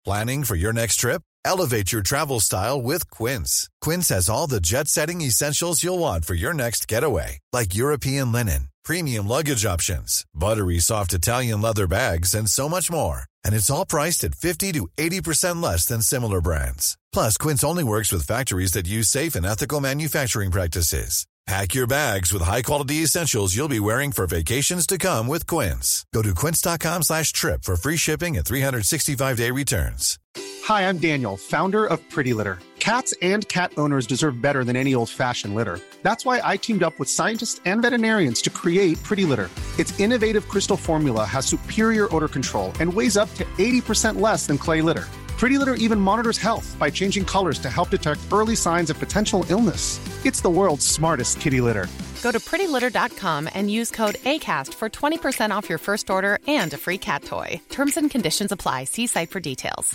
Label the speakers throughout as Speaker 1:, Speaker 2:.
Speaker 1: Planning for your next trip? Elevate your travel style with Quince. Quince has all the jet-setting essentials you'll want for your next getaway, like European linen, premium luggage options, buttery soft Italian leather bags, and so much more. And it's all priced at 50 to 80% less than similar brands. Plus, Quince only works with factories that use safe and ethical manufacturing practices. Pack your bags with high-quality essentials you'll be wearing for vacations to come with Quince. Go to quince.com/trip for free shipping and 365-day returns.
Speaker 2: Hi, I'm Daniel, founder of Pretty Litter. Cats and cat owners deserve better than any old-fashioned litter. That's why I teamed up with scientists and veterinarians to create Pretty Litter. Its innovative crystal formula has superior odor control and weighs up to 80% less than clay litter. Pretty Litter even monitors health by changing colors to help detect early signs of potential illness. It's the world's smartest kitty litter.
Speaker 3: Go to prettylitter.com and use code ACAST for 20% off your first order and a free cat toy. Terms and conditions apply. See site for details.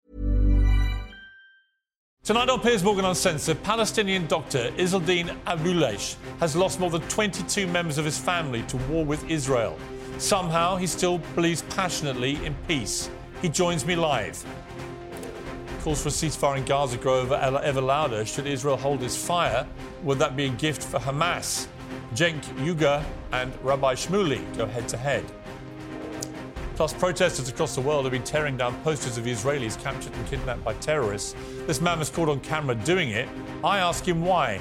Speaker 4: Tonight on Piers Morgan Uncensored, Palestinian doctor Izzeldin Abuelaish has lost more than 22 members of his family to war with Israel. Somehow, he still believes passionately in peace. He joins me live. Calls for a ceasefire in Gaza grow ever louder. Should Israel hold its fire? Would that be a gift for Hamas? Cenk Uygur and Rabbi Shmuley go head-to-head. Plus, protesters across the world have been tearing down posters of the Israelis captured and kidnapped by terrorists. This man was caught on camera doing it. I ask him why.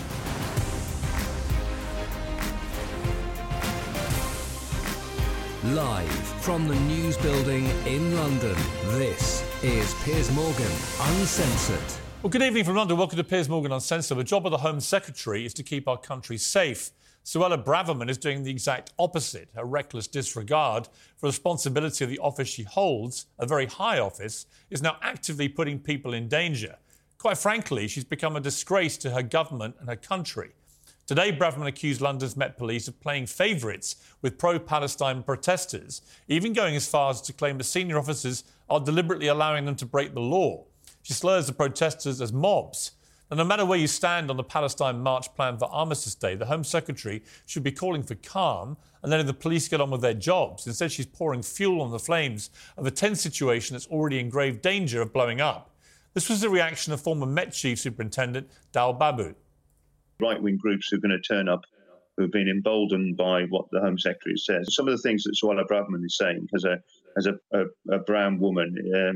Speaker 5: Live from the News Building in London, this is Piers Morgan Uncensored.
Speaker 4: Well, good evening from London. Welcome to Piers Morgan Uncensored. The job of the Home Secretary is to keep our country safe. Suella Braverman is doing the exact opposite. Her reckless disregard for the responsibility of the office she holds, a very high office, is now actively putting people in danger. Quite frankly, she's become a disgrace to her government and her country. Today, Braverman accused London's Met Police of playing favourites with pro-Palestine protesters, even going as far as to claim the senior officers are deliberately allowing them to break the law. She slurs the protesters as mobs. And no matter where you stand on the Palestine march plan for Armistice Day, the Home Secretary should be calling for calm and letting the police get on with their jobs. Instead, she's pouring fuel on the flames of a tense situation that's already in grave danger of blowing up. This was the reaction of former Met Chief Superintendent Dal Babu.
Speaker 6: Right-wing groups who are going to turn up, who have been emboldened by what the Home Secretary says. Some of the things that Suella Braverman is saying as a brown woman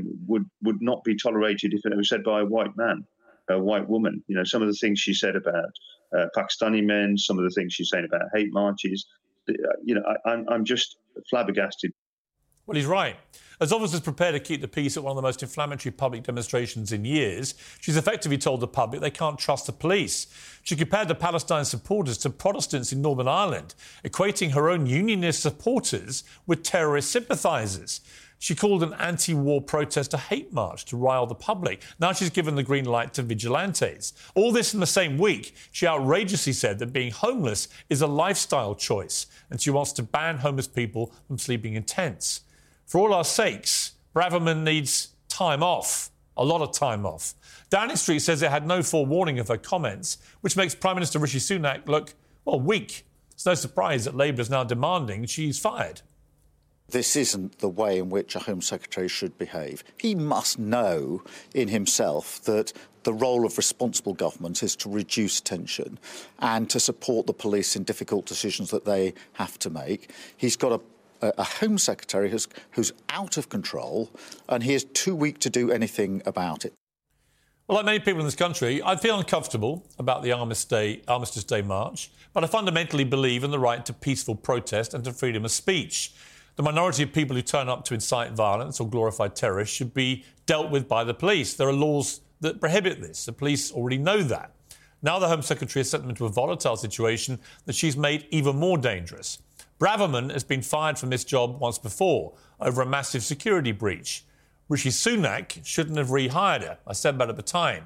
Speaker 6: would not be tolerated if it was said by a white man, a white woman. You know, some of the things she said about Pakistani men, some of the things she's saying about hate marches. You know, I'm just flabbergasted.
Speaker 4: Well, he's right. As officers prepare to keep the peace at one of the most inflammatory public demonstrations in years, she's effectively told the public they can't trust the police. She compared the Palestine supporters to Protestants in Northern Ireland, equating her own unionist supporters with terrorist sympathisers. She called an anti-war protest a hate march to rile the public. Now she's given the green light to vigilantes. All this in the same week, she outrageously said that being homeless is a lifestyle choice, and she wants to ban homeless people from sleeping in tents. For all our sakes, Braverman needs time off, a lot of time off. Downing Street says it had no forewarning of her comments, which makes Prime Minister Rishi Sunak look, well, weak. It's no surprise that Labour is now demanding she's fired.
Speaker 7: This isn't the way in which a Home Secretary should behave. He must know in himself that the role of responsible government is to reduce tension and to support the police in difficult decisions that they have to make. He's got a Home Secretary who's out of control, and he is too weak to do anything about it.
Speaker 4: Well, like many people in this country, I feel uncomfortable about the Armistice Day march, but I fundamentally believe in the right to peaceful protest and to freedom of speech. The minority of people who turn up to incite violence or glorify terrorists should be dealt with by the police. There are laws that prohibit this. The police already know that. Now the Home Secretary has sent them into a volatile situation that she's made even more dangerous. Braverman has been fired from this job once before over a massive security breach. Rishi Sunak shouldn't have rehired her. I said that at the time.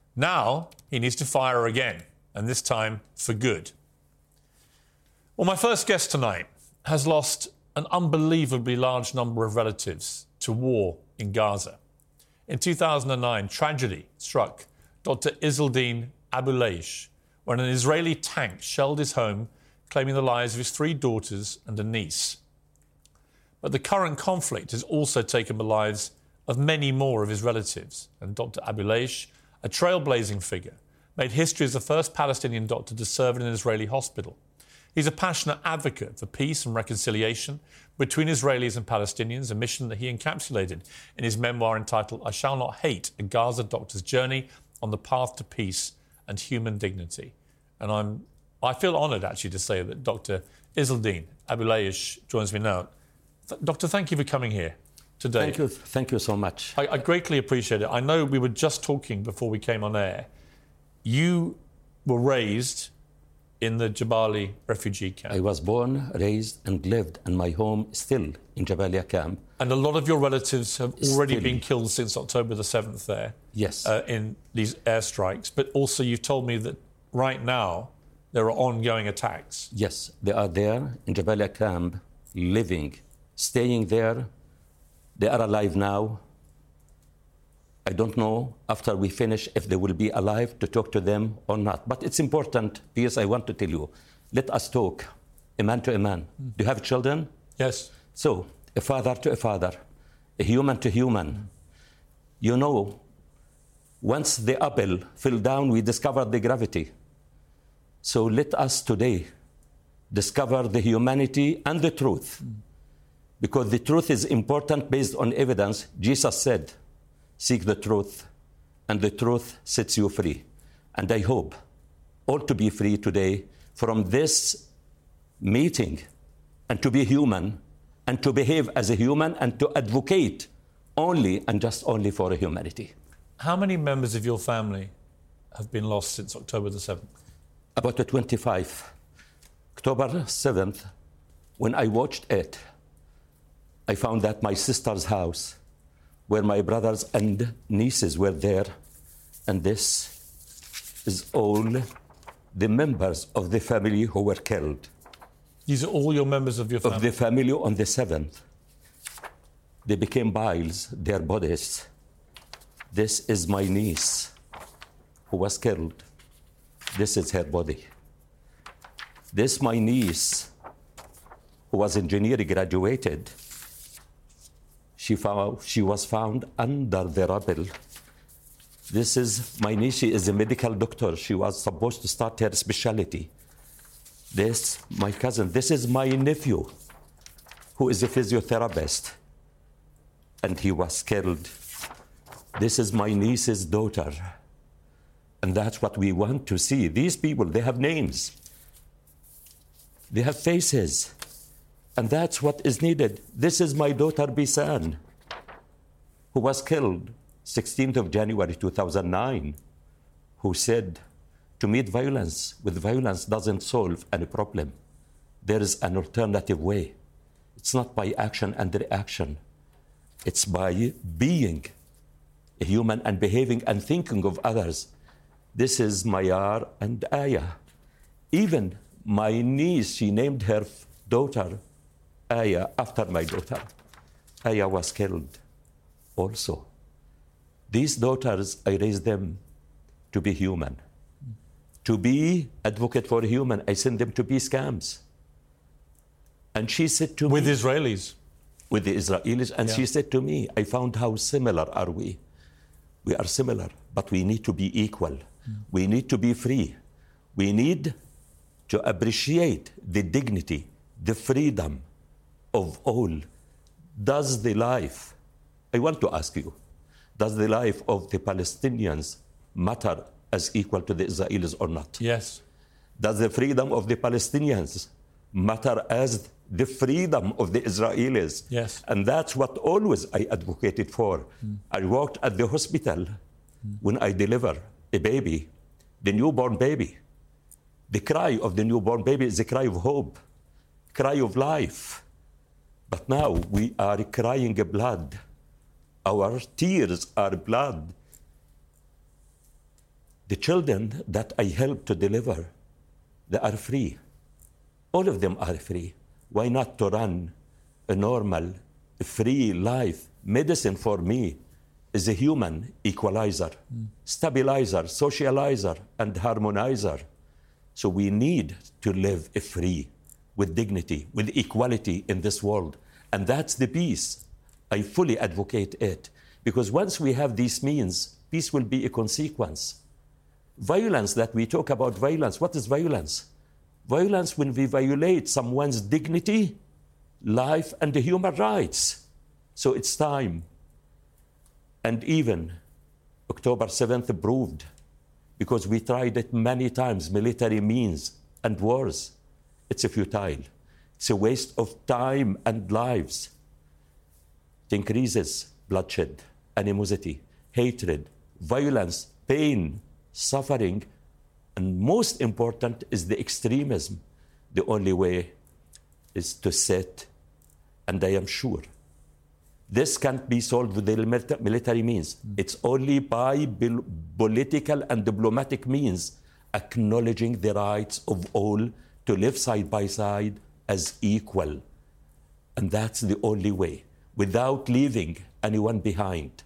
Speaker 4: Now he needs to fire her again, and this time for good. Well, my first guest tonight has lost an unbelievably large number of relatives to war in Gaza. In 2009, tragedy struck Dr. Izzeldin Abuelaish when an Israeli tank shelled his home, claiming the lives of his 3 daughters and a niece. But the current conflict has also taken the lives of many more of his relatives. And Dr. Abuleish, a trailblazing figure, made history as the first Palestinian doctor to serve in an Israeli hospital. He's a passionate advocate for peace and reconciliation between Israelis and Palestinians, a mission that he encapsulated in his memoir entitled I Shall Not Hate, A Gaza Doctor's Journey on the Path to Peace and Human Dignity. And I feel honoured, actually, to say that Dr. Izzeldin Abuleish joins me now. Doctor, thank you for coming here today.
Speaker 8: Thank you so much.
Speaker 4: I greatly appreciate it. I know we were just talking before we came on air. You were raised in the Jabalia refugee camp.
Speaker 8: I was born, raised and lived, and my home still in Jabalia camp.
Speaker 4: And a lot of your relatives have already been killed since October the 7th there.
Speaker 8: Yes.
Speaker 4: In these airstrikes. But also you've told me that right now there are ongoing attacks.
Speaker 8: Yes, they are there in Jabalia camp, living, staying there. They are alive now. I don't know after we finish if they will be alive to talk to them or not. But it's important, because I want to tell you, let us talk, a man to a man. Do you have children?
Speaker 4: Yes.
Speaker 8: So, a father to a father, a human to human. You know, once the apple fell down, we discovered the gravity. So let us today discover the humanity and the truth. Because the truth is important based on evidence. Jesus said, seek the truth, and the truth sets you free. And I hope all to be free today from this meeting, and to be human, and to behave as a human, and to advocate only and just only for humanity.
Speaker 4: How many members of your family have been lost since October the 7th?
Speaker 8: About 25. October 7th, when I watched it, I found that my sister's house, where my brothers and nieces were there, and this is all the members of the family who were killed.
Speaker 4: These are all your members of your family?
Speaker 8: Of the family on the 7th. They became piles, their bodies. This is my niece who was killed. This is her body. This my niece who was engineering, graduated. She was found under the rubble. This is my niece. She is a medical doctor. She was supposed to start her specialty. This, my cousin. This is my nephew, who is a physiotherapist, and he was killed. This is my niece's daughter. And that's what we want to see. These people, they have names. They have faces. And that's what is needed. This is my daughter, Bisan, who was killed 16th of January 2009, who said, to meet violence with violence doesn't solve any problem. There is an alternative way. It's not by action and reaction. It's by being a human and behaving and thinking of others. This is Mayar and Aya. Even my niece, she named her daughter Aya after my daughter. Aya was killed also. These daughters, I raised them to be human, to be advocate for human. I sent them to peace camps. And she said to me...
Speaker 4: With Israelis?
Speaker 8: With the Israelis. And she said to me, I found how similar are we. We are similar, but we need to be equal. We need to be free. We need to appreciate the dignity, the freedom of all. Does the life, I want to ask you, does the life of the Palestinians matter as equal to the Israelis or not?
Speaker 4: Yes.
Speaker 8: Does the freedom of the Palestinians matter as the freedom of the Israelis?
Speaker 4: Yes.
Speaker 8: And that's what always I advocated for. I worked at the hospital when I deliver a baby, the newborn baby. The cry of the newborn baby is a cry of hope, cry of life. But now we are crying blood. Our tears are blood. The children that I helped to deliver, they are free. All of them are free. Why not to run a normal, free life? Medicine for me is a human equalizer, stabilizer, socializer, and harmonizer. So we need to live free, with dignity, with equality in this world. And that's the peace. I fully advocate it. Because once we have these means, peace will be a consequence. Violence that we talk about violence, what is violence? Violence when we violate someone's dignity, life, and the human rights. So it's time. And even October 7th proved, because we tried it many times, military means and wars, it's futile. It's a waste of time and lives. It increases bloodshed, animosity, hatred, violence, pain, suffering, and most important is the extremism. The only way is to sit, and I am sure this can't be solved with the military means. It's only by political and diplomatic means, acknowledging the rights of all to live side by side as equal. And that's the only way, without leaving anyone behind.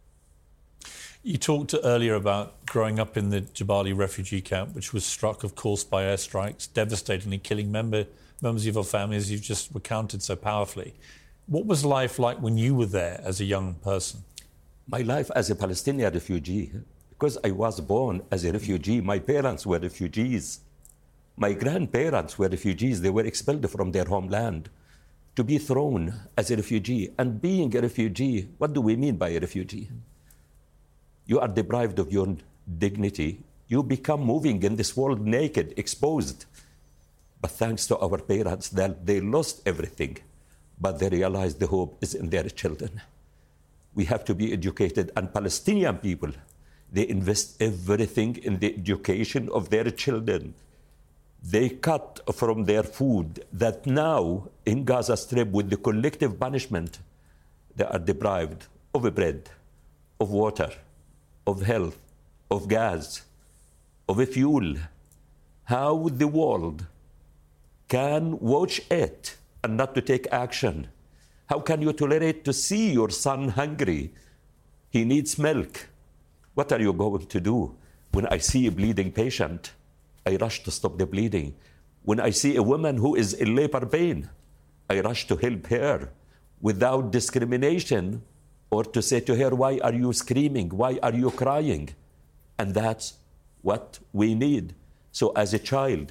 Speaker 4: You talked earlier about growing up in the Jabali refugee camp, which was struck, of course, by airstrikes, devastatingly killing members of your family, as you've just recounted so powerfully. What was life like when you were there as a young person?
Speaker 8: My life as a Palestinian refugee, because I was born as a refugee, my parents were refugees. My grandparents were refugees. They were expelled from their homeland. To be thrown as a refugee, and being a refugee, what do we mean by a refugee? You are deprived of your dignity. You become moving in this world naked, exposed. But thanks to our parents, that they lost everything, but they realized the hope is in their children. We have to be educated, and Palestinian people, they invest everything in the education of their children. They cut from their food that now in Gaza Strip, with the collective punishment, they are deprived of bread, of water, of health, of gas, of a fuel. How the world can watch it and not to take action? How can you tolerate to see your son hungry? He needs milk. What are you going to do? When I see a bleeding patient, I rush to stop the bleeding. When I see a woman who is in labor pain, I rush to help her without discrimination, or to say to her, why are you screaming? Why are you crying? And that's what we need. So as a child,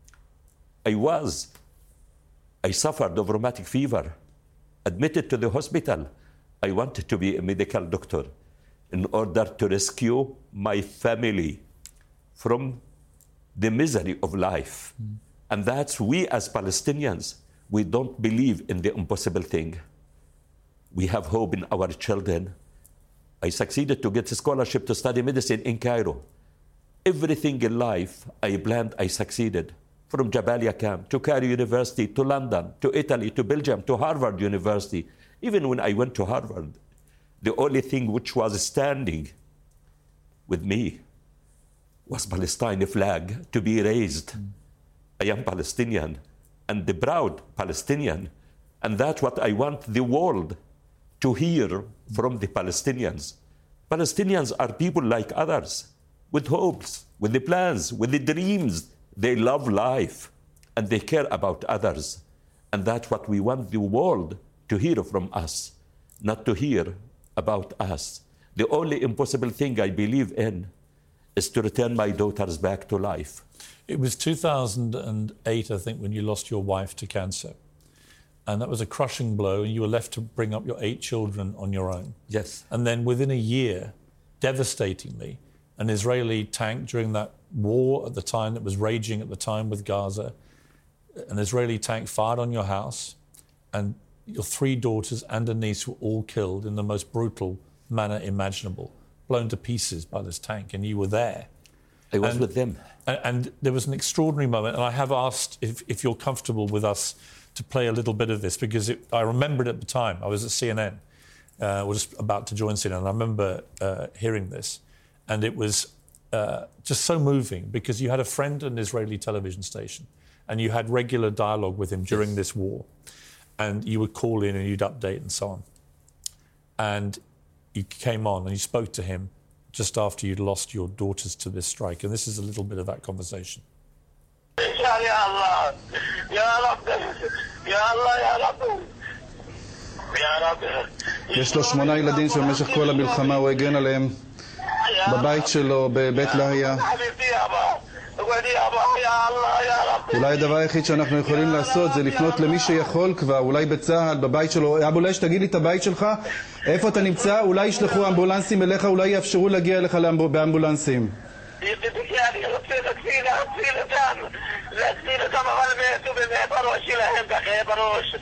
Speaker 8: I suffered of rheumatic fever, admitted to the hospital. I wanted to be a medical doctor in order to rescue my family from the misery of life. And that's we as Palestinians, we don't believe in the impossible thing. We have hope in our children. I succeeded to get a scholarship to study medicine in Cairo. Everything in life I planned, I succeeded. From Jabalia camp to Cairo University, to London, to Italy, to Belgium, to Harvard University. Even when I went to Harvard, the only thing which was standing with me was Palestine flag to be raised. I am Palestinian and the proud Palestinian. And that's what I want the world to hear from the Palestinians. Palestinians are people like others, with hopes, with the plans, with the dreams. They love life and they care about others. And that's what we want the world to hear from us, not to hear about us. The only impossible thing I believe in is to return my daughters back to life.
Speaker 4: It was 2008, I think, when you lost your wife to cancer. And that was a crushing blow, and you were left to bring up your 8 children on your own.
Speaker 8: Yes.
Speaker 4: And then within a year, devastatingly, an Israeli tank during that war at the time that was raging at the time with Gaza, an Israeli tank fired on your house, and your 3 daughters and a niece were all killed in the most brutal manner imaginable, blown to pieces by this tank, and you were there.
Speaker 8: I was with them.
Speaker 4: And there was an extraordinary moment, and I have asked if you're comfortable with us to play a little bit of this, because I remember it at the time. I was at CNN, was just about to join CNN, and I remember hearing this, and it was just so moving, because you had a friend at an Israeli television station, and you had regular dialogue with him during this war, and you would call in and you'd update and so on. And you came on and you spoke to him just after you'd lost your daughters to this strike, and this is a little bit of that conversation.
Speaker 9: يا الله يا رب يا الله يا رب يا رب
Speaker 10: יש לו 8 ילדים שבמשך כל המלחמה הוא הגן עליהם בבית שלו, בבית לאהיה. אולי הדבר היחיד שאנחנו יכולים לעשות זה לפנות למי שיכול כבר, אולי בצה"ל, בבית שלו. אבו לייש, תגיד לי את הבית שלך, איפה אתה נמצא? אולי ישלחו אמבולנסים אליך, אולי יאפשרו להגיע אליך באמבולנסים.
Speaker 9: אני רוצה להציל אותם, אבל מתו בראש שלהם, ככה בראש.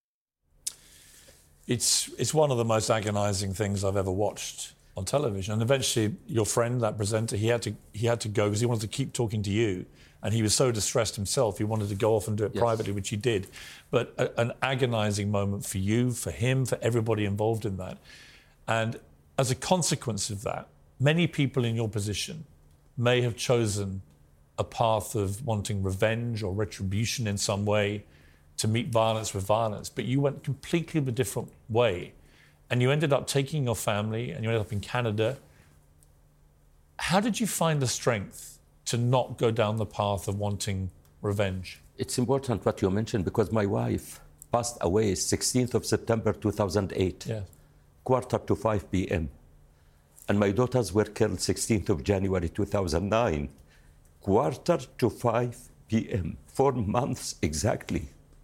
Speaker 4: It's one of the most agonizing things I've ever watched on television. And eventually your friend, that presenter, he had to go because he wanted to keep talking to you. And he was so distressed himself, he wanted to go off and do it privately, which he did. But an agonizing moment for you, for him, for everybody involved in that. And as a consequence of that, many people in your position may have chosen a path of wanting revenge or retribution in some way to meet violence with violence. But you went completely a different way. And you ended up taking your family and you ended up in Canada. How did you find the strength to not go down the path of wanting revenge?
Speaker 8: It's important what you mentioned because my wife passed away 16th of September 2008, 4:45 p.m. And my daughters were killed 16th of January 2009, 4:45 p.m., 4 months exactly.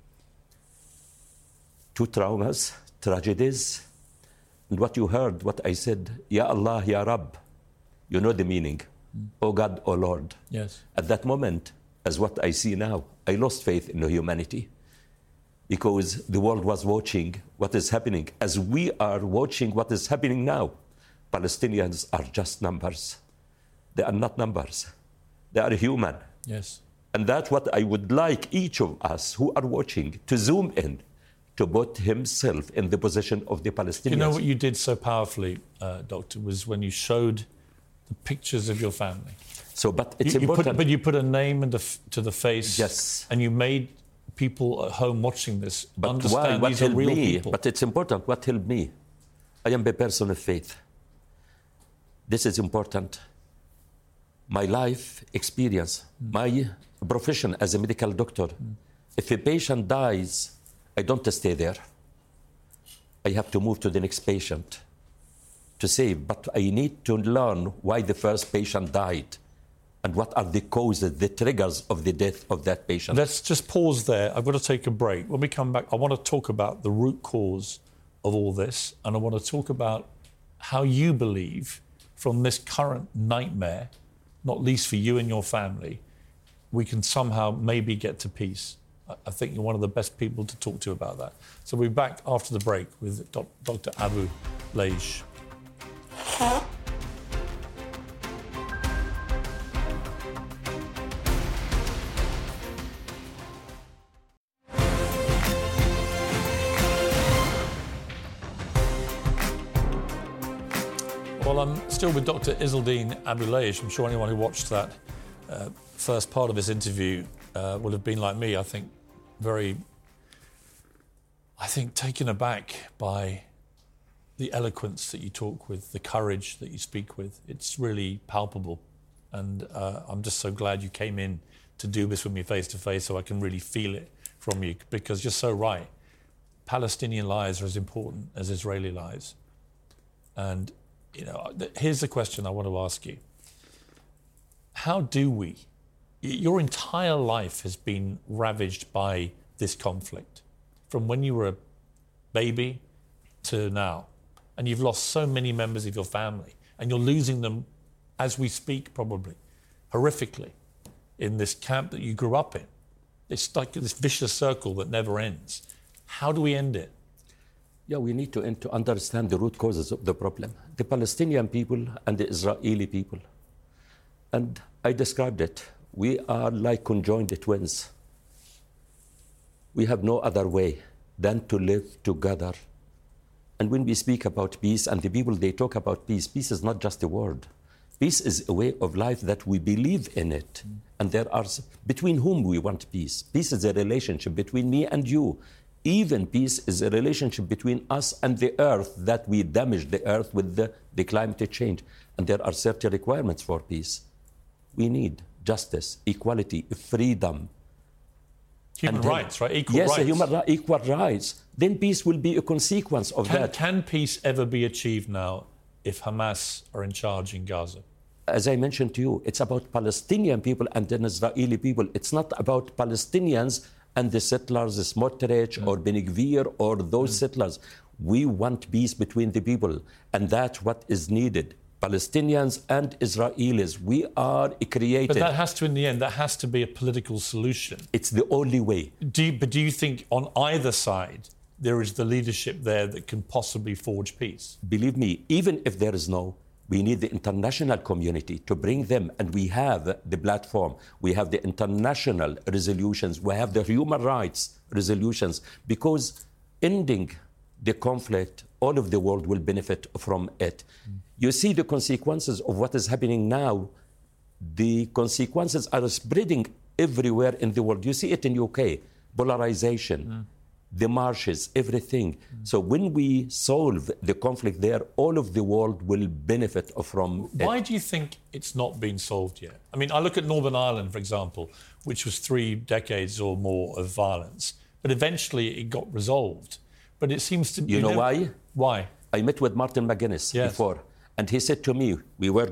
Speaker 8: 2 traumas, tragedies, and what you heard, what I said, Ya Allah, Ya Rabb, you know the meaning. Oh God, oh Lord.
Speaker 4: Yes.
Speaker 8: At that moment, as what I see now, I lost faith in humanity because the world was watching what is happening as we are watching what is happening now. Palestinians are just numbers. They are not numbers. They are human.
Speaker 4: Yes.
Speaker 8: And that's what I would like each of us who are watching to zoom in, to put himself in the position of the Palestinians.
Speaker 4: You know what you did so powerfully, Doctor, was when you showed the pictures of your family.
Speaker 8: So, but it's important.
Speaker 4: But you put a name to the face.
Speaker 8: Yes.
Speaker 4: And you made people at home watching this understand
Speaker 8: what
Speaker 4: these are real people.
Speaker 8: But it's important. What helped me? I am a person of faith. This is important. My life experience, my profession as a medical doctor. If a patient dies, I don't stay there. I have to move to the next patient to save. But I need to learn why the first patient died and what are the causes, the triggers of the death of that patient.
Speaker 4: Let's just pause there. I've got to take a break. When we come back, I want to talk about the root cause of all this, and I want to talk about how you believe from this current nightmare, not least for you and your family, we can somehow maybe get to peace. I think you're one of the best people to talk to about that. So we'll be back after the break with Dr. Abu Laish. Well, I'm still with Dr. Izzeldin Abu Laish. I'm sure anyone who watched that first part of his interview would have been like me, I think, taken aback by the eloquence that you talk with, the courage that you speak with. It's really palpable. And I'm just so glad you came in to do this with me face to face so I can really feel it from you, because you're so right. Palestinian lives are as important as Israeli lives. And, here's the question I want to ask you. How do we? Your entire life has been ravaged by this conflict, from when you were a baby to now. And you've lost so many members of your family, and you're losing them as we speak, probably, horrifically, in this camp that you grew up in. It's like this vicious circle that never ends. How do we end it?
Speaker 8: Yeah, we need to understand the root causes of the problem. The Palestinian people and the Israeli people. And I described it. We are like conjoined twins. We have no other way than to live together. And when we speak about peace, and the people, they talk about peace, peace is not just a word. Peace is a way of life that we believe in it. And there are, between whom we want peace. Peace is a relationship between me and you. Even peace is a relationship between us and the earth, that we damage the earth with the climate change. And there are certain requirements for peace. We need justice, equality, freedom.
Speaker 4: Human rights, right? Equal
Speaker 8: yes,
Speaker 4: rights.
Speaker 8: Equal rights. Then peace will be a consequence of that.
Speaker 4: Can peace ever be achieved now if Hamas are in charge in Gaza?
Speaker 8: As I mentioned to you, it's about Palestinian people and then Israeli people. It's not about Palestinians and the settlers, Smotrich or Ben Gvir or those settlers. We want peace between the people, and that's what is needed. Palestinians and Israelis, we are created.
Speaker 4: But that has to, in the end, that has to be a political solution.
Speaker 8: It's the only way.
Speaker 4: But do you think on either side there is the leadership there that can possibly forge peace?
Speaker 8: Believe me, even if there is no, we need the international community to bring them, and we have the platform, we have the international resolutions, we have the human rights resolutions, because ending the conflict, all of the world will benefit from it. You see the consequences of what is happening now. The consequences are spreading everywhere in the world. You see it in UK, polarization, the marshes, everything. So when we solve the conflict there, all of the world will benefit from it.
Speaker 4: Why do you think it's not been solved yet? I mean, I look at Northern Ireland, for example, which was 3 decades or more of violence, but eventually it got resolved. But it seems to...
Speaker 8: You know why?
Speaker 4: Why?
Speaker 8: I met with Martin McGuinness before, and he said to me, we were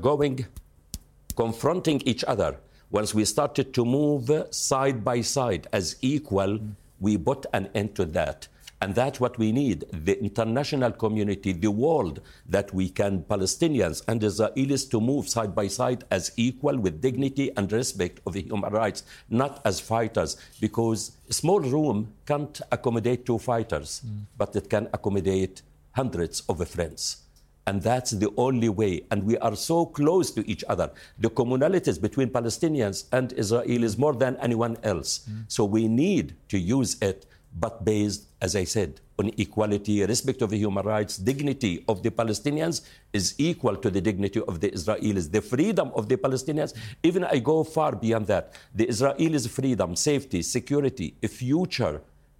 Speaker 8: confronting each other. Once we started to move side by side as equal, we put an end to that. And that's what we need, the international community, the world, that we can, Palestinians and Israelis, to move side by side as equal with dignity and respect of the human rights, not as fighters, because a small room can't accommodate 2 fighters, but it can accommodate hundreds of friends. And that's the only way. And we are so close to each other. The commonalities between Palestinians and Israelis more than anyone else. So we need to use it, but based, as I said, on equality, respect of the human rights, dignity of the Palestinians is equal to the dignity of the Israelis. The freedom of the Palestinians, even I go far beyond that. The Israelis' freedom, safety, security, a future,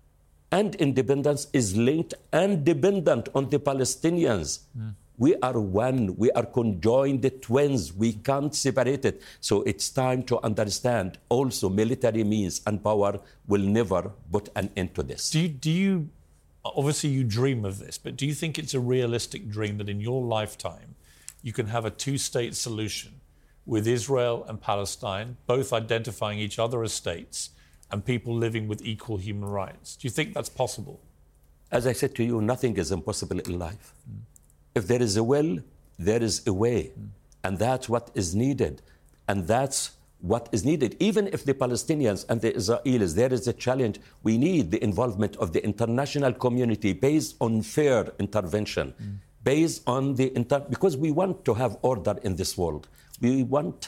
Speaker 8: and independence is linked and dependent on the Palestinians. We are one. We are conjoined twins. We can't separate it. So it's time to understand also military means and power will never put an end to this.
Speaker 4: Do you obviously you dream of this, but do you think it's a realistic dream that in your lifetime you can have a 2-state solution with Israel and Palestine, both identifying each other as states and people living with equal human rights? Do you think that's possible?
Speaker 8: As I said to you, nothing is impossible in life. If there is a will, there is a way. And that's what is needed. And that's what is needed. Even if the Palestinians and the Israelis, there is a challenge, we need the involvement of the international community based on fair intervention, based on because we want to have order in this world. We want,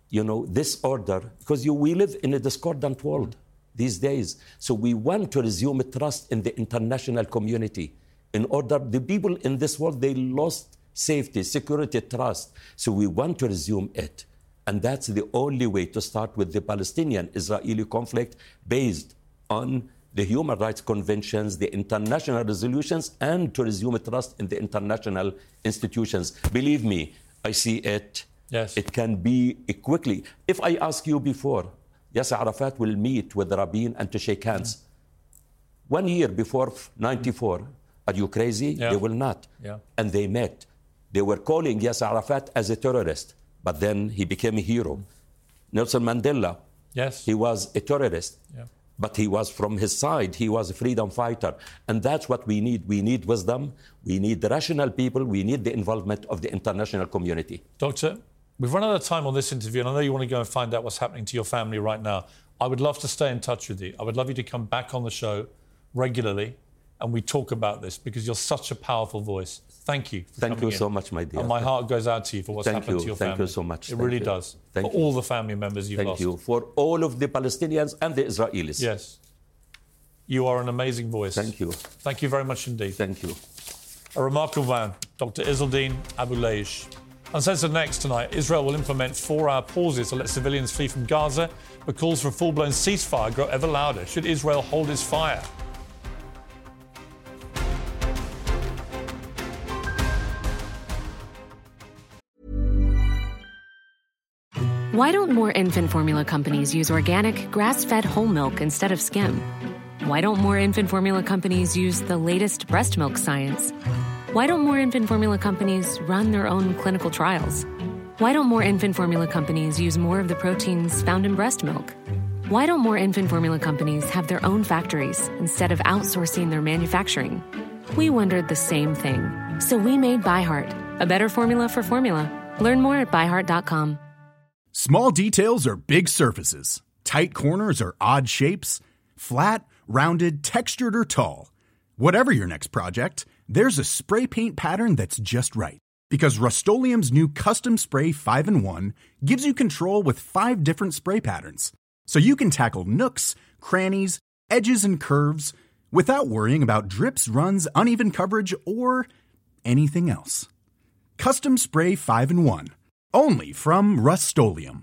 Speaker 8: this order, because we live in a discordant world these days. So we want to resume trust in the international community. In order, the people in this world, they lost safety, security, trust. So we want to resume it. And that's the only way to start with the Palestinian-Israeli conflict based on the human rights conventions, the international resolutions, and to resume trust in the international institutions. Believe me, I see it.
Speaker 4: Yes.
Speaker 8: It can be quickly. If I ask you before, Yasser Arafat will meet with Rabin and to shake hands. 1 year before 94, are you crazy?
Speaker 4: Yeah.
Speaker 8: They will not.
Speaker 4: Yeah.
Speaker 8: And they met. They were calling Yasser Arafat as a terrorist, but then he became a hero. Nelson Mandela,
Speaker 4: yes,
Speaker 8: he was a terrorist, but he was from his side. He was a freedom fighter. And that's what we need. We need wisdom. We need the rational people. We need the involvement of the international community.
Speaker 4: Doctor, we've run out of time on this interview, and I know you want to go and find out what's happening to your family right now. I would love to stay in touch with you. I would love you to come back on the show regularly and we talk about this, because you're such a powerful voice. Thank you.
Speaker 8: Thank you so much, my dear.
Speaker 4: And my heart goes out to you for what's happened to your family.
Speaker 8: Thank you so much.
Speaker 4: It really does. For all the family members you've lost.
Speaker 8: Thank you. For all of the Palestinians and the Israelis.
Speaker 4: Yes. You are an amazing voice.
Speaker 8: Thank you.
Speaker 4: Thank you very much indeed.
Speaker 8: Thank you.
Speaker 4: A remarkable man, Dr. Izzeldin Abuelaish. Uncensored next tonight, Israel will implement 4-hour pauses to let civilians flee from Gaza, but calls for a full-blown ceasefire grow ever louder. Should Israel hold its fire?
Speaker 11: Why don't more infant formula companies use organic, grass-fed whole milk instead of skim? Why don't more infant formula companies use the latest breast milk science? Why don't more infant formula companies run their own clinical trials? Why don't more infant formula companies use more of the proteins found in breast milk? Why don't more infant formula companies have their own factories instead of outsourcing their manufacturing? We wondered the same thing. So we made ByHeart, a better formula for formula. Learn more at byheart.com.
Speaker 12: Small details are big surfaces. Tight corners are odd shapes. Flat, rounded, textured, or tall. Whatever your next project, there's a spray paint pattern that's just right. Because Rust-Oleum's new Custom Spray 5-in-1 gives you control with 5 different spray patterns. So you can tackle nooks, crannies, edges, and curves without worrying about drips, runs, uneven coverage, or anything else. Custom Spray 5-in-1. Only from Rust-Oleum.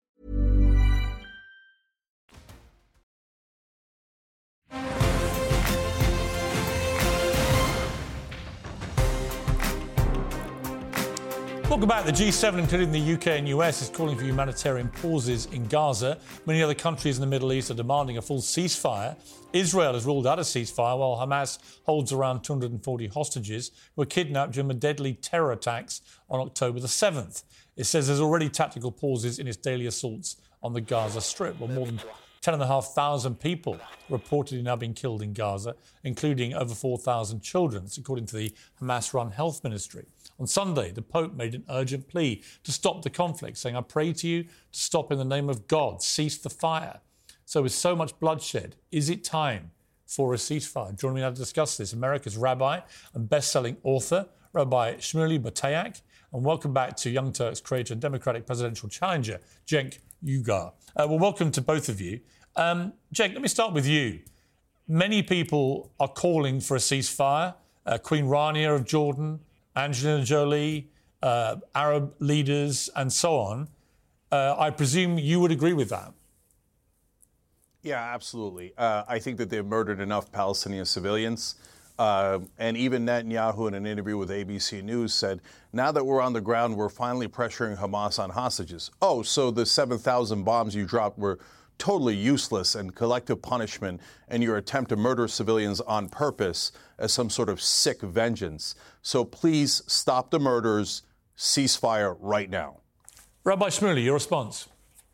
Speaker 4: Welcome back. The G7, including the UK and US, is calling for humanitarian pauses in Gaza. Many other countries in the Middle East are demanding a full ceasefire. Israel has ruled out a ceasefire, while Hamas holds around 240 hostages who were kidnapped during the deadly terror attacks on October the 7th. It says there's already tactical pauses in its daily assaults on the Gaza Strip, where more than 10,500 people reportedly now being killed in Gaza, including over 4,000 children, according to the Hamas-run health ministry. On Sunday, the Pope made an urgent plea to stop the conflict, saying, "I pray to you to stop in the name of God, cease the fire." So with so much bloodshed, is it time for a ceasefire? Joining me now to discuss this, America's rabbi and best-selling author, Rabbi Shmuley Boteach, and welcome back to Young Turks creator and Democratic presidential challenger, Cenk Uygur. Well, welcome to both of you. Cenk, let me start with you. Many people are calling for a ceasefire. Queen Rania of Jordan, Angelina Jolie, Arab leaders, and so on. I presume you would agree with that.
Speaker 13: Yeah, absolutely. I think that they've murdered enough Palestinian civilians. And even Netanyahu, in an interview with ABC News, said, now that we're on the ground, we're finally pressuring Hamas on hostages. Oh, so the 7,000 bombs you dropped were totally useless and collective punishment, and your attempt to murder civilians on purpose as some sort of sick vengeance. So please stop the murders, ceasefire right now.
Speaker 4: Rabbi Shmuley, your response?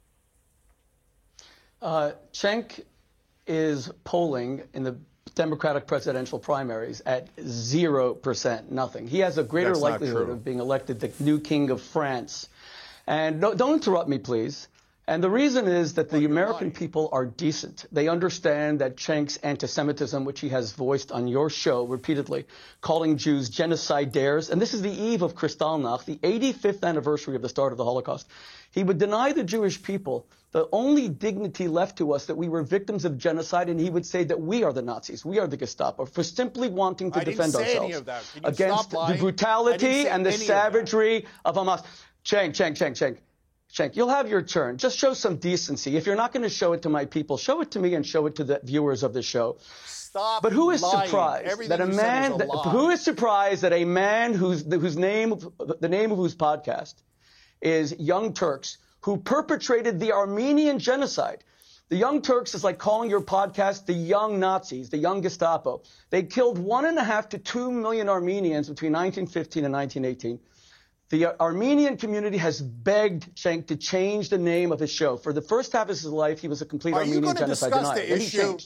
Speaker 14: Cenk is polling in the Democratic presidential primaries at 0%, nothing. He has a greater likelihood of being elected the new king of France. And don't interrupt me, please. And the reason is that the American people are decent. They understand that Cenk's anti-Semitism, which he has voiced on your show repeatedly, calling Jews genocidaires, and this is the eve of Kristallnacht, the 85th anniversary of the start of the Holocaust. He would deny the Jewish people the only dignity left to us, that we were victims of genocide, and he would say that we are the Nazis, we are the Gestapo, for simply wanting to defend ourselves against the brutality and the savagery of Hamas. Cenk, you'll have your turn. Just show some decency. If you're not going to show it to my people, show it to me and show it to the viewers of the show.
Speaker 13: Stop.
Speaker 14: But who is
Speaker 13: lying.
Speaker 14: surprised that a man? Who is surprised that a man the name of whose podcast is Young Turks, who perpetrated the Armenian genocide? The Young Turks is like calling your podcast the Young Nazis, the Young Gestapo. They killed 1.5 to 2 million Armenians between 1915 and 1918. The Armenian community has begged Cenk to change the name of his show. For the first half of his life, he was a complete Armenian genocide denier. Then he changed.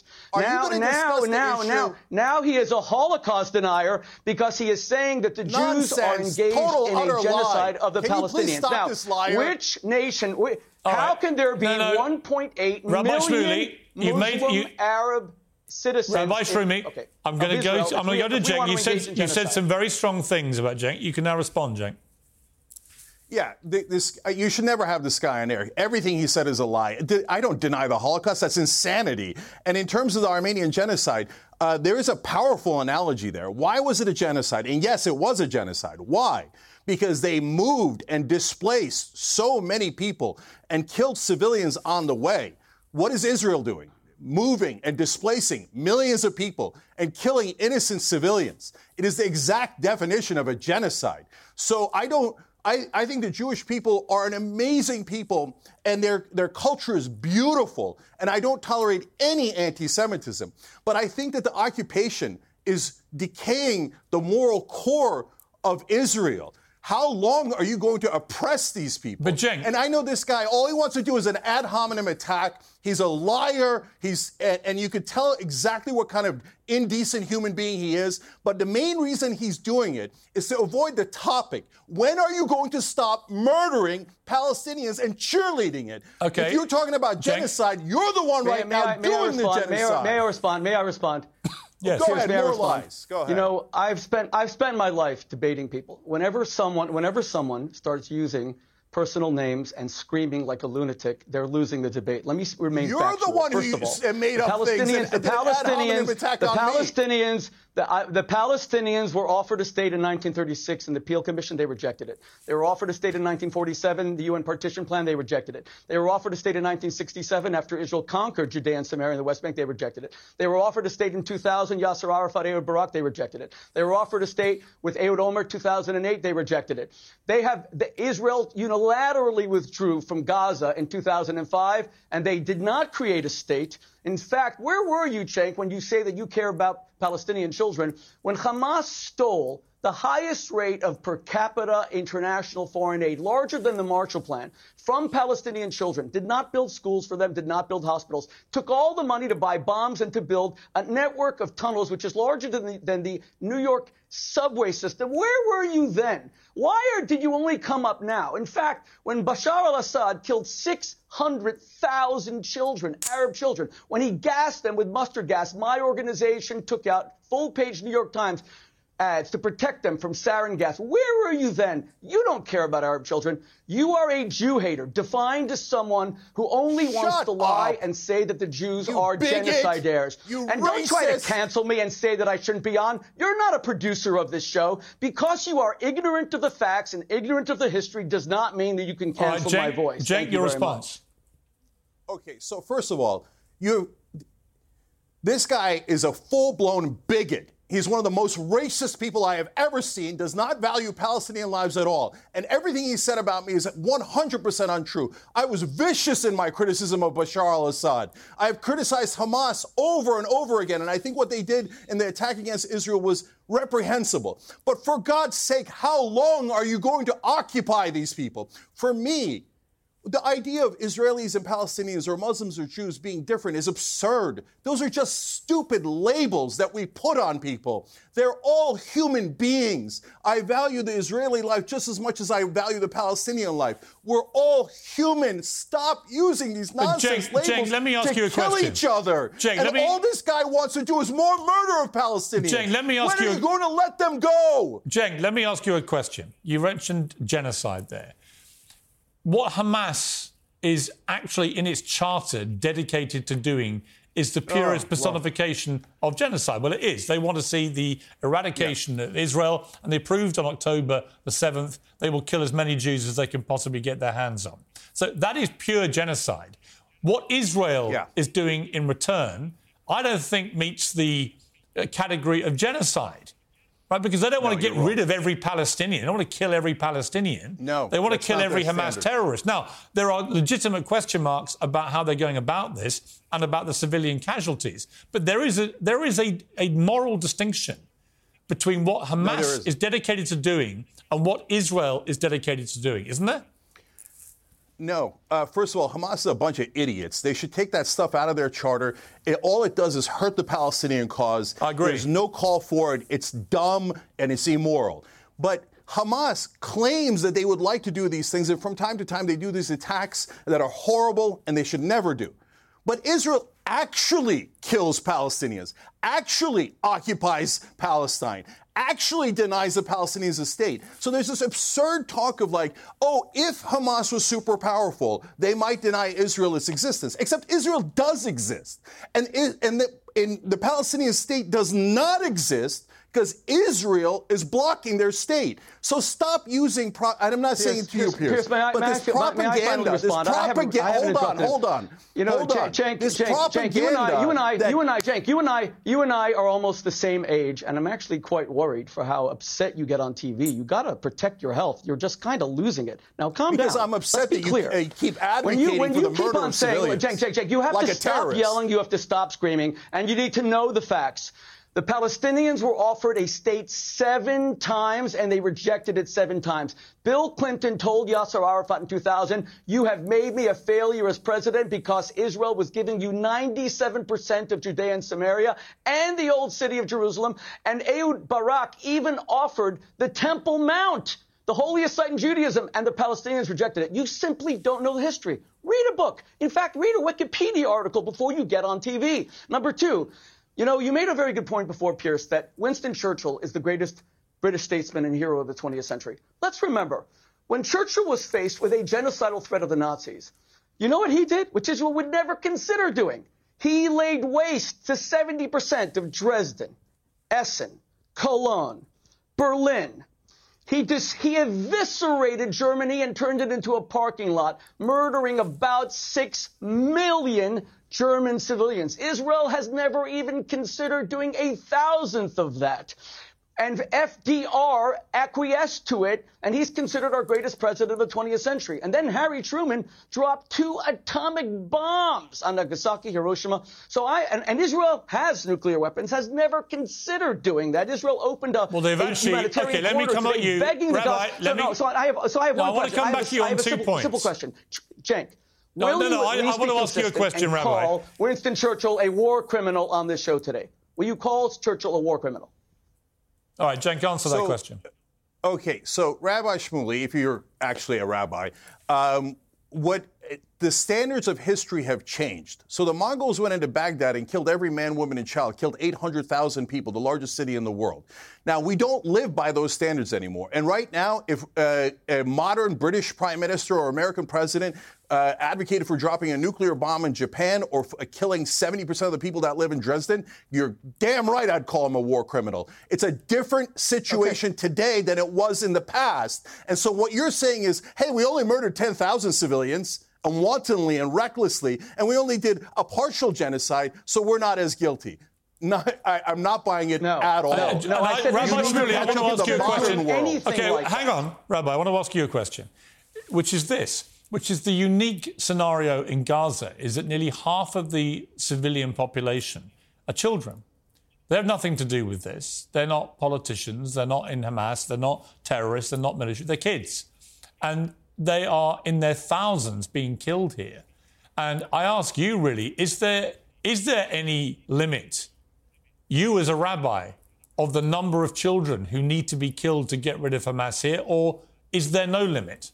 Speaker 14: Now he is a Holocaust denier because he is saying that the Jews are engaged in a genocide of the Palestinians. Now, which nation? How can there be 1.8 million Muslim Arab citizens?
Speaker 4: Rabbi Shmuley, I'm going to go to Cenk. You said some very strong things about Cenk. You can now respond, Cenk.
Speaker 13: Yeah, you should never have this guy on air. Everything he said is a lie. I don't deny the Holocaust. That's insanity. And in terms of the Armenian genocide, there is a powerful analogy there. Why was it a genocide? And yes, it was a genocide. Why? Because they moved and displaced so many people and killed civilians on the way. What is Israel doing? Moving and displacing millions of people and killing innocent civilians. It is the exact definition of a genocide. So I don't I think the Jewish people are an amazing people, and their culture is beautiful, and I don't tolerate any anti-Semitism. But I think that the occupation is decaying the moral core of Israel. How long are you going to oppress these people?
Speaker 4: But Cenk,
Speaker 13: and I know this guy, all he wants to do is an ad hominem attack. He's a liar. And you could tell exactly what kind of indecent human being he is. But the main reason he's doing it is to avoid the topic. When are you going to stop murdering Palestinians and cheerleading it?
Speaker 4: Okay.
Speaker 13: If you're talking about genocide, you're the one right now doing the genocide.
Speaker 14: May I respond?
Speaker 13: Yes. Go ahead, more lies. Go ahead.
Speaker 14: You know, I've spent my life debating people. Whenever someone starts using personal names and screaming like a lunatic, they're losing the debate. Let me remain factual.
Speaker 13: You're the one who made up things.
Speaker 14: The Palestinians were offered a state in 1936 in the Peel Commission. They rejected it. They were offered a state in 1947, the UN Partition Plan. They rejected it. They were offered a state in 1967 after Israel conquered Judea and Samaria and the West Bank. They rejected it. They were offered a state in 2000, Yasser Arafat, Ehud Barak. They rejected it. They were offered a state with Ehud Olmert, 2008. They rejected it. Israel unilaterally withdrew from Gaza in 2005, and they did not create a state. In fact, where were you, Cenk, when you say that you care about Palestinian children, when Hamas stole the highest rate of per capita international foreign aid, larger than the Marshall Plan, from Palestinian children, did not build schools for them, did not build hospitals, took all the money to buy bombs and to build a network of tunnels, which is larger than the New York subway system. Where were you then? Why did you only come up now? In fact, when Bashar al-Assad killed 600,000 children, Arab children, when he gassed them with mustard gas, my organization took out full-page New York Times ads to protect them from sarin gas. Where were you then? You don't care about Arab children. You are a Jew hater, defined as someone who only wants to lie and say that the Jews are genocidaires. And don't try to cancel me and say that I shouldn't be on. You're not a producer of this show. Because you are ignorant of the facts and ignorant of the history does not mean that you can cancel my voice.
Speaker 4: Cenk, your response.
Speaker 13: Okay, so first of all, this guy is a full-blown bigot. He's one of the most racist people I have ever seen, does not value Palestinian lives at all. And everything he said about me is 100% untrue. I was vicious in my criticism of Bashar al-Assad. I have criticized Hamas over and over again, and I think what they did in the attack against Israel was reprehensible. But for God's sake, how long are you going to occupy these people? For me, the idea of Israelis and Palestinians or Muslims or Jews being different is absurd. Those are just stupid labels that we put on people. They're all human beings. I value the Israeli life just as much as I value the Palestinian life. We're all human. Stop using these nonsense labels
Speaker 4: let me ask you a
Speaker 13: kill
Speaker 4: question.
Speaker 13: each other. All this guy wants to do is more murder of Palestinians.
Speaker 4: Cenk, let me ask
Speaker 13: when are you going to let them go?
Speaker 4: Cenk, let me ask you a question. You mentioned genocide there. What Hamas is actually in its charter dedicated to doing is the purest personification of genocide. Well, it is. They want to see the eradication of Israel, and they proved on October the 7th they will kill as many Jews as they can possibly get their hands on. So that is pure genocide. What Israel is doing in return, I don't think meets the category of genocide. Right, because they don't want to get rid of every Palestinian. They don't want to kill every Palestinian.
Speaker 13: No,
Speaker 4: they want to kill every Hamas terrorist. Now, there are legitimate question marks about how they're going about this and about the civilian casualties. But there is a moral distinction between what Hamas is dedicated to doing and what Israel is dedicated to doing, isn't there?
Speaker 13: No. First of all, Hamas is a bunch of idiots. They should take that stuff out of their charter. All it does is hurt the Palestinian cause.
Speaker 4: I agree.
Speaker 13: There's no call for it. It's dumb and it's immoral. But Hamas claims that they would like to do these things, and from time to time they do these attacks that are horrible and they should never do. But Israel actually kills Palestinians, actually occupies Palestine, actually denies the Palestinians a state. So there's this absurd talk of like, oh, if Hamas was super powerful, they might deny Israel its existence. Except Israel does exist. And the Palestinian state does not exist because Israel is blocking their state. So stop using, and I'm not saying it to you, Piers, but this propaganda, hold on.
Speaker 14: You know, Cenk, you and I are almost the same age, and I'm actually quite worried for how upset you get on TV. You got to protect your health. You're just kind of losing it. Now, calm down.
Speaker 13: Because I'm upset that you keep advocating for the murder of civilians.
Speaker 14: Cenk, you have to stop yelling. You have to stop screaming, and you need to know the facts. The Palestinians were offered a state 7 times, and they rejected it 7 times. Bill Clinton told Yasser Arafat in 2000, you have made me a failure as president because Israel was giving you 97% of Judea and Samaria and the old city of Jerusalem. And Ehud Barak even offered the Temple Mount, the holiest site in Judaism, and the Palestinians rejected it. You simply don't know the history. Read a book. In fact, read a Wikipedia article before you get on TV. Number 2, you know, you made a very good point before, Piers, that Winston Churchill is the greatest British statesman and hero of the 20th century. Let's remember, when Churchill was faced with a genocidal threat of the Nazis, you know what he did, which Israel would never consider doing? He laid waste to 70% of Dresden, Essen, Cologne, Berlin. He eviscerated Germany and turned it into a parking lot, murdering about 6 million German civilians. Israel has never even considered doing 1,000th of that. And FDR acquiesced to it, and he's considered our greatest president of the 20th century. And then Harry Truman dropped 2 atomic bombs on Nagasaki, Hiroshima. So and Israel has nuclear weapons, has never considered doing that. Israel opened a humanitarian
Speaker 4: okay, let me come at you, Rabbi.
Speaker 14: I have one question.
Speaker 4: I want to come back to you on 2 points.
Speaker 14: Simple question, Cenk.
Speaker 4: I want to ask you a question, Rabbi.
Speaker 14: Call Winston Churchill a war criminal on this show today. Will you call Churchill a war criminal?
Speaker 4: All right, Cenk, answer that question.
Speaker 13: Okay, so Rabbi Shmuley, if you're actually a rabbi, the standards of history have changed. So the Mongols went into Baghdad and killed every man, woman, and child, killed 800,000 people, the largest city in the world. Now, we don't live by those standards anymore. And right now, if a modern British prime minister or American president advocated for dropping a nuclear bomb in Japan or killing 70% of the people that live in Dresden, you're damn right I'd call him a war criminal. It's a different situation today than it was in the past. And so what you're saying is, hey, we only murdered 10,000 civilians and wantonly and recklessly, and we only did a partial genocide, so we're not as guilty. I'm not buying it at all.
Speaker 4: Rabbi Shmuley, I want to ask you a question. Okay, hang on, Rabbi. I want to ask you a question, which is this, which is the unique scenario in Gaza is that nearly half of the civilian population are children. They have nothing to do with this. They're not politicians. They're not in Hamas. They're not terrorists. They're not military. They're kids. And they are in their thousands being killed here. And I ask you, really, is there any limit, you as a rabbi, of the number of children who need to be killed to get rid of Hamas here, or is there no limit?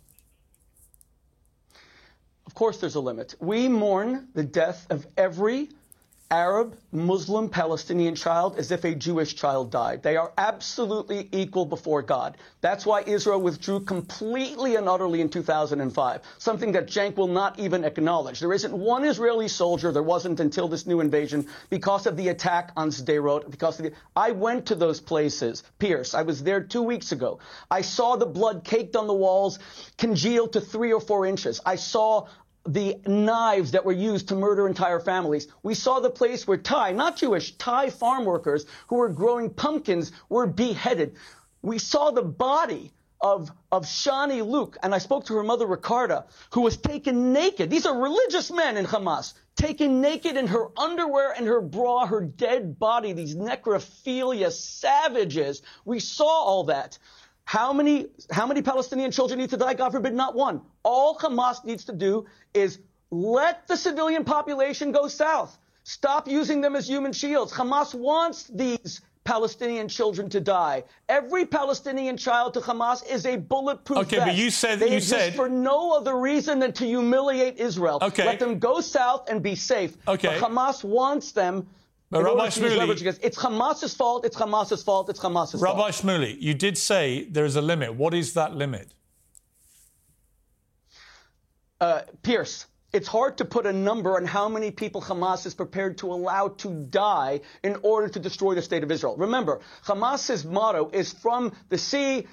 Speaker 14: Of course there's a limit. We mourn the death of every Arab, Muslim, Palestinian child as if a Jewish child died. They are absolutely equal before God. That's why Israel withdrew completely and utterly in 2005, something that Cenk will not even acknowledge. There isn't one Israeli soldier, there wasn't until this new invasion, because of the attack on Sderot. I went to those places. Pierce, I was there 2 weeks ago. I saw the blood caked on the walls, congealed to 3 or 4 inches. I saw the knives that were used to murder entire families. We saw the place where Thai, not Jewish, Thai farm workers who were growing pumpkins were beheaded. We saw the body of Shani Luke, and I spoke to her mother, Ricarda, who was taken naked. These are religious men in Hamas, taken naked in her underwear and her bra, her dead body, these necrophilia savages. We saw all that. How many Palestinian children need to die? God forbid, not one. All Hamas needs to do is let the civilian population go south. Stop using them as human shields. Hamas wants these Palestinian children to die. Every Palestinian child to Hamas is a bulletproof vest.
Speaker 4: But you said
Speaker 14: they exist for no other reason than to humiliate Israel. Let them go south and be safe. But Hamas wants them.
Speaker 4: But Rabbi Shmuley,
Speaker 14: it's Hamas's fault, it's Hamas's fault, it's Hamas's fault.
Speaker 4: Rabbi Shmuley, you did say there is a limit. What is that limit?
Speaker 14: Pierce, it's hard to put a number on how many people Hamas is prepared to allow to die in order to destroy the state of Israel. Remember, Hamas's motto is from the sea.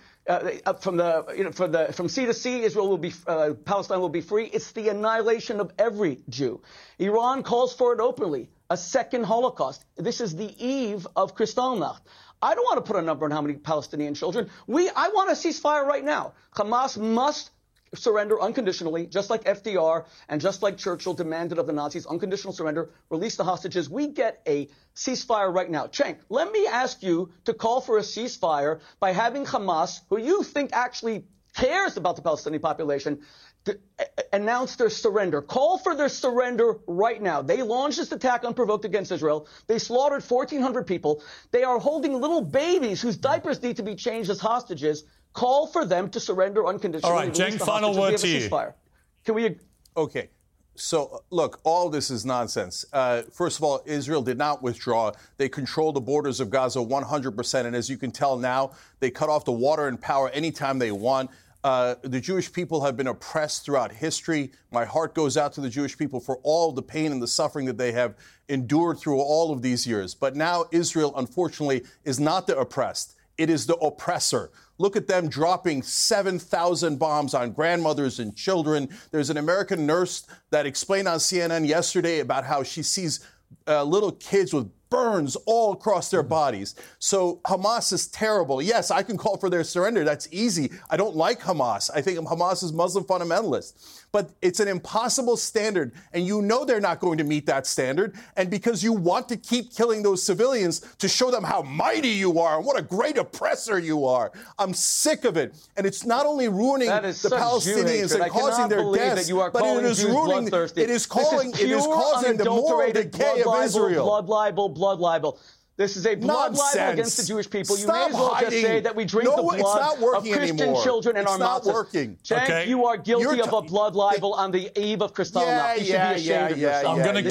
Speaker 14: From sea to sea, Israel will be, Palestine will be free. It's the annihilation of every Jew. Iran calls for it openly, a second Holocaust. This is the eve of Kristallnacht. I don't want to put a number on how many Palestinian children. I want a ceasefire right now. Hamas must surrender unconditionally, just like FDR and just like Churchill demanded of the Nazis, unconditional surrender, release the hostages. We get a ceasefire right now. Cenk, let me ask you to call for a ceasefire by having Hamas, who you think actually cares about the Palestinian population, to announce their surrender. Call for their surrender right now. They launched this attack unprovoked against Israel. They slaughtered 1,400 people. They are holding little babies whose diapers need to be changed as hostages. Call for them to surrender unconditionally.
Speaker 4: All right, Cenk, final word to you.
Speaker 14: Can we...
Speaker 13: Okay. So, look, all this is nonsense. First of all, Israel did not withdraw. They control the borders of Gaza 100%. And as you can tell now, they cut off the water and power anytime they want. The Jewish people have been oppressed throughout history. My heart goes out to the Jewish people for all the pain and the suffering that they have endured through all of these years. But now Israel, unfortunately, is not the oppressed. It is the oppressor. Look at them dropping 7,000 bombs on grandmothers and children. There's an American nurse that explained on CNN yesterday about how she sees little kids with burns all across their bodies. So Hamas is terrible. Yes, I can call for their surrender. That's easy. I don't like Hamas. I think Hamas is Muslim fundamentalist. But it's an impossible standard, and you know they're not going to meet that standard. And because you want to keep killing those civilians to show them how mighty you are and what a great oppressor you are, I'm sick of it. And it's not only ruining the Palestinians and causing their deaths, but it is ruining. It is causing the moral decay of Israel.
Speaker 14: Blood libel. This is a blood libel against the Jewish people. You may as well just say that we drink the blood of Christian children and our matzahs. Cenk, you are guilty of a blood libel on the eve of Kristallnacht. You should be ashamed of yourself.
Speaker 4: I'm going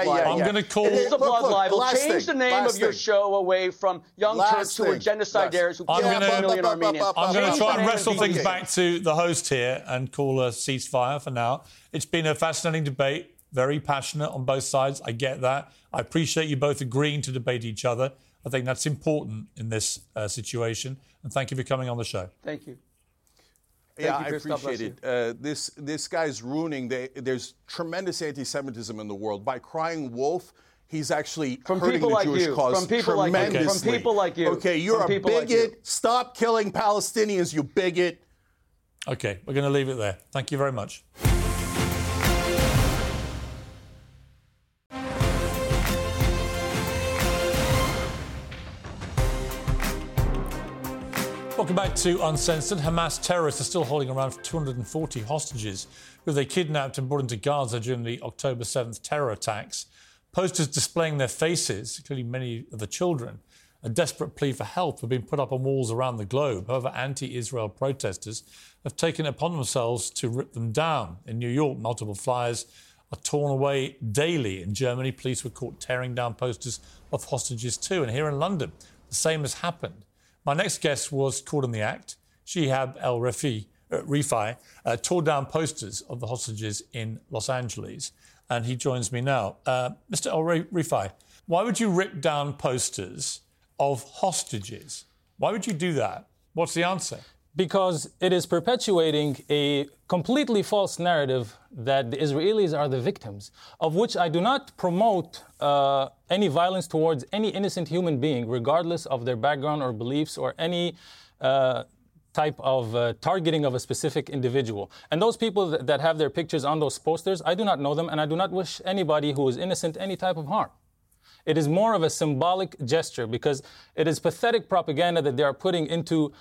Speaker 4: to call.
Speaker 14: It's a blood libel. Change the name of your show away from Young Turks who are genociders who killed 1 million Armenians.
Speaker 4: I'm going to try and wrestle things back to the host here and call a ceasefire for now. It's been a fascinating debate. Very passionate on both sides. I get that. I appreciate you both agreeing to debate each other. I think that's important in this situation. And thank you for coming on the show.
Speaker 14: Thank you.
Speaker 13: I appreciate it. This guy's ruining. There's tremendous anti-Semitism in the world. By crying wolf, he's actually hurting the Jewish cause tremendously.
Speaker 14: From people like you.
Speaker 13: Okay, you're a bigot. Stop killing Palestinians, you bigot.
Speaker 4: Okay, we're going to leave it there. Thank you very much. Welcome back to Uncensored. Hamas terrorists are still holding around 240 hostages who they kidnapped and brought into Gaza during the October 7th terror attacks. Posters displaying their faces, including many of the children, a desperate plea for help, have been put up on walls around the globe. However, anti-Israel protesters have taken it upon themselves to rip them down. In New York, multiple flyers are torn away daily. In Germany, police were caught tearing down posters of hostages too. And here in London, the same has happened. My next guest was caught in the act. Shihab el-Rifai tore down posters of the hostages in Los Angeles, and he joins me now. Mr. el-Rifai, why would you rip down posters of hostages? Why would you do that? What's the answer?
Speaker 15: Because it is perpetuating a completely false narrative that the Israelis are the victims, of which I do not promote any violence towards any innocent human being, regardless of their background or beliefs or any type of targeting of a specific individual. And those people that have their pictures on those posters, I do not know them, and I do not wish anybody who is innocent any type of harm. It is more of a symbolic gesture because it is pathetic propaganda that they are putting into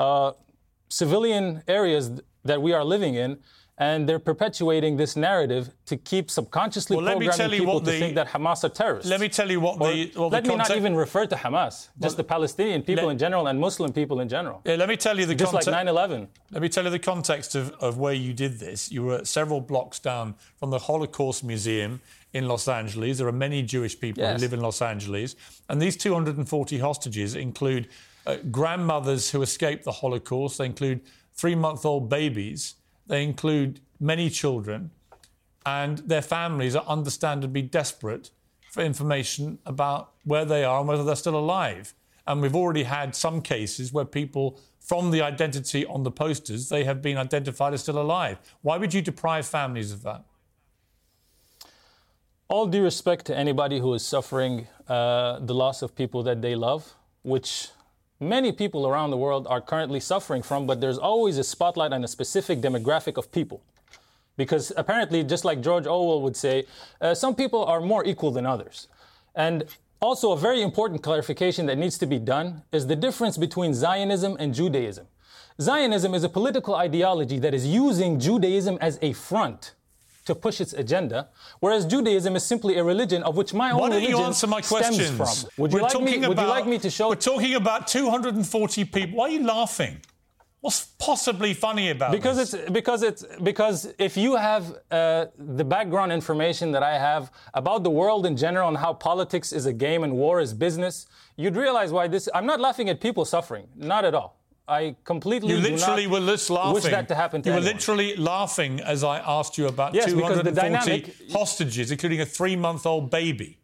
Speaker 15: civilian areas that we are living in, and they're perpetuating this narrative to keep subconsciously programming people to think that Hamas are terrorists.
Speaker 4: Let me tell you what
Speaker 15: let me not even refer to Hamas, just the Palestinian people in general and Muslim people in general.
Speaker 4: Yeah, let me tell you the
Speaker 15: just like 9/11.
Speaker 4: Let me tell you the context of where you did this. You were several blocks down from the Holocaust Museum in Los Angeles. There are many Jewish people who live in Los Angeles, and these 240 hostages include grandmothers who escaped the Holocaust. They include 3-month-old babies. They include many children. and their families are understandably desperate for information about where they are and whether they're still alive. And we've already had some cases where people, from the identity on the posters, they have been identified as still alive. Why would you deprive families of that?
Speaker 15: All due respect to anybody who is suffering the loss of people that they love, which many people around the world are currently suffering from, but there's always a spotlight on a specific demographic of people. Because apparently, just like George Orwell would say, some people are more equal than others. And also, a very important clarification that needs to be done is the difference between Zionism and Judaism. Zionism is a political ideology that is using Judaism as a front to push its agenda, whereas Judaism is simply a religion of which my own religion stems from. Would you like me to show?
Speaker 4: We're talking about 240 people. Why are you laughing? What's possibly funny about this?
Speaker 15: Because if you have the background information that I have about the world in general and how politics is a game and war is business, you'd realize why this. I'm not laughing at people suffering, not at all. I completely
Speaker 4: You literally were just laughing.
Speaker 15: Wish that to happen to
Speaker 4: You
Speaker 15: anyone.
Speaker 4: were literally laughing as I asked you about
Speaker 15: Yes,
Speaker 4: 240 hostages, including a 3-month-old baby.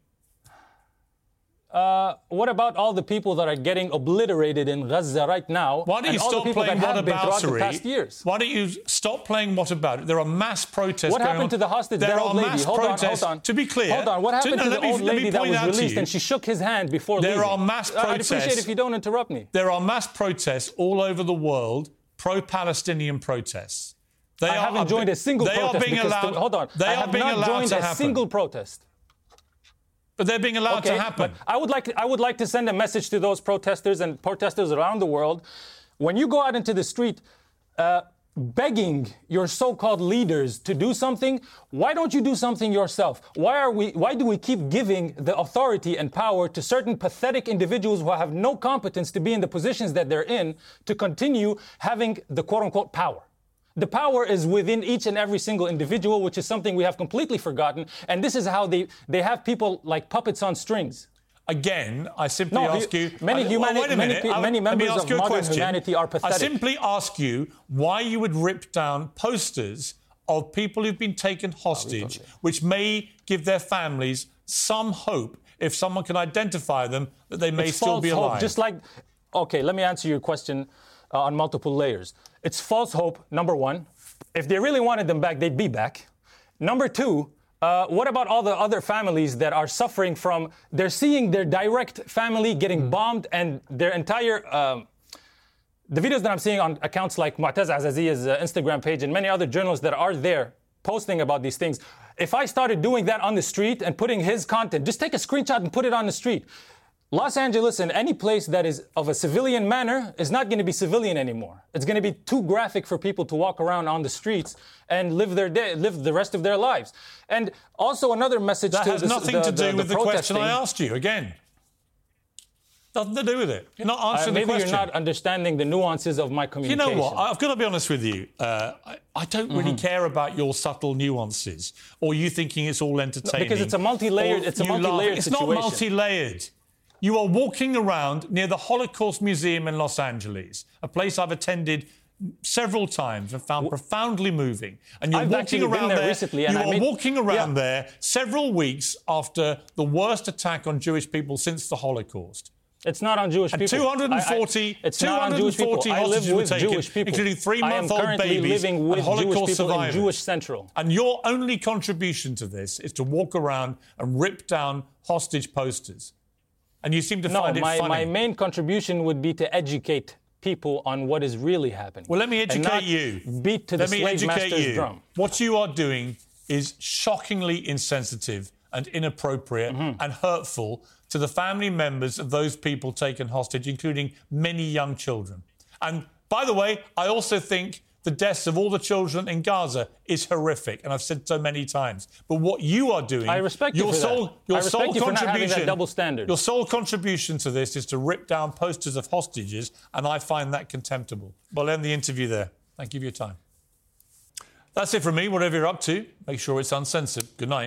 Speaker 15: What about all the people that are getting obliterated in Gaza right now?
Speaker 4: Why don't you stop playing whataboutery? Why don't you stop playing whataboutery? There are mass protests
Speaker 15: What
Speaker 4: going
Speaker 15: happened
Speaker 4: on.
Speaker 15: to the hostage?
Speaker 4: There
Speaker 15: that
Speaker 4: are
Speaker 15: old lady.
Speaker 4: mass
Speaker 15: Hold
Speaker 4: protests.
Speaker 15: on.
Speaker 4: To be clear,
Speaker 15: Hold on. What happened to the old lady that was released and she shook his hand before leaving?
Speaker 4: There are mass protests.
Speaker 15: I'd appreciate if you don't interrupt me.
Speaker 4: There are mass protests all over the world, pro-Palestinian protests.
Speaker 15: I haven't joined a single protest.
Speaker 4: They are being allowed.
Speaker 15: Hold on.
Speaker 4: They are being allowed to happen.
Speaker 15: I have not joined a single protest.
Speaker 4: But they're being allowed to happen.
Speaker 15: But I would like to send a message to those protesters and protesters around the world. When you go out into the street begging your so-called leaders to do something, why don't you do something yourself? Why do we keep giving the authority and power to certain pathetic individuals who have no competence to be in the positions that they're in to continue having the quote-unquote power? The power is within each and every single individual, which is something we have completely forgotten. And this is how they have people like puppets on strings.
Speaker 4: Again, I simply ask you...
Speaker 15: Many members of modern humanity are pathetic.
Speaker 4: I simply ask you why you would rip down posters of people who've been taken hostage, which may give their families some hope, if someone can identify them, that they may still be alive.
Speaker 15: Hope, just like... OK, let me answer your question on multiple layers. It's false hope, number one. If they really wanted them back, they'd be back. Number two, what about all the other families that are suffering from... They're seeing their direct family getting bombed and their entire... the videos that I'm seeing on accounts like Mu'taz Azazia's Instagram page and many other journalists that are there posting about these things. If I started doing that on the street and putting his content, just take a screenshot and put it on the street. Los Angeles and any place that is of a civilian manner is not going to be civilian anymore. It's going to be too graphic for people to walk around on the streets and live the rest of their lives. And also another message
Speaker 4: that has nothing to do with the question I asked you again. Nothing to do with it. You're not answering the question.
Speaker 15: Maybe you're not understanding the nuances of my communication.
Speaker 4: You know what? I've got to be honest with you. I don't really care about your subtle nuances or you thinking it's all entertaining.
Speaker 15: Because it's a multi-layered situation.
Speaker 4: It's not multi-layered. You are walking around near the Holocaust Museum in Los Angeles, a place I've attended several times and found profoundly moving. And you're walking around there recently, and you are walking around there several weeks after the worst attack on Jewish people since the Holocaust.
Speaker 15: It's not on Jewish people.
Speaker 4: 240 hostages were taken, including 3-month-old babies and Holocaust survivors.
Speaker 15: Jewish Central.
Speaker 4: And your only contribution to this is to walk around and rip down hostage posters. And you seem to find it funny.
Speaker 15: My main contribution would be to educate people on what is really happening.
Speaker 4: Well, let me educate you.
Speaker 15: Beat to the slave master's drum.
Speaker 4: What you are doing is shockingly insensitive and inappropriate and hurtful to the family members of those people taken hostage, including many young children. And by the way, I also think the deaths of all the children in Gaza is horrific, and I've said so many times. But what you are doing,
Speaker 15: I respect you for that. I respect you for not having that double standard.
Speaker 4: Your sole contribution to this is to rip down posters of hostages, and I find that contemptible. We'll end the interview there. Thank you for your time. That's it from me. Whatever you're up to, make sure it's uncensored. Good night.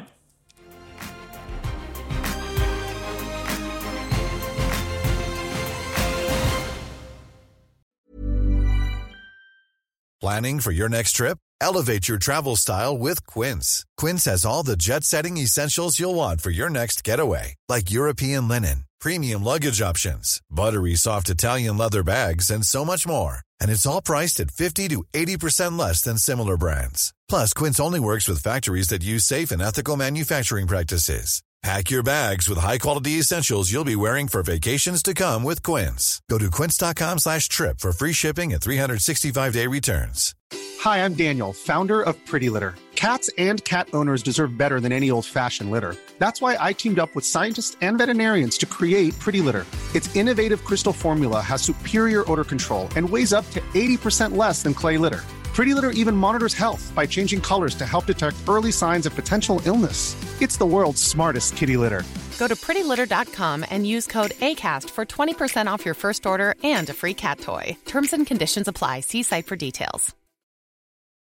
Speaker 1: Planning for your next trip? Elevate your travel style with Quince. Quince has all the jet-setting essentials you'll want for your next getaway, like European linen, premium luggage options, buttery soft Italian leather bags, and so much more. And it's all priced at 50 to 80% less than similar brands. Plus, Quince only works with factories that use safe and ethical manufacturing practices. Pack your bags with high-quality essentials you'll be wearing for vacations to come with Quince. Go to quince.com/trip for free shipping and 365-day returns.
Speaker 2: Hi, I'm Daniel, founder of Pretty Litter. Cats and cat owners deserve better than any old-fashioned litter. That's why I teamed up with scientists and veterinarians to create Pretty Litter. Its innovative crystal formula has superior odor control and weighs up to 80% less than clay litter. Pretty Litter even monitors health by changing colors to help detect early signs of potential illness. It's the world's smartest kitty litter.
Speaker 3: Go to prettylitter.com and use code ACAST for 20% off your first order and a free cat toy. Terms and conditions apply. See site for details.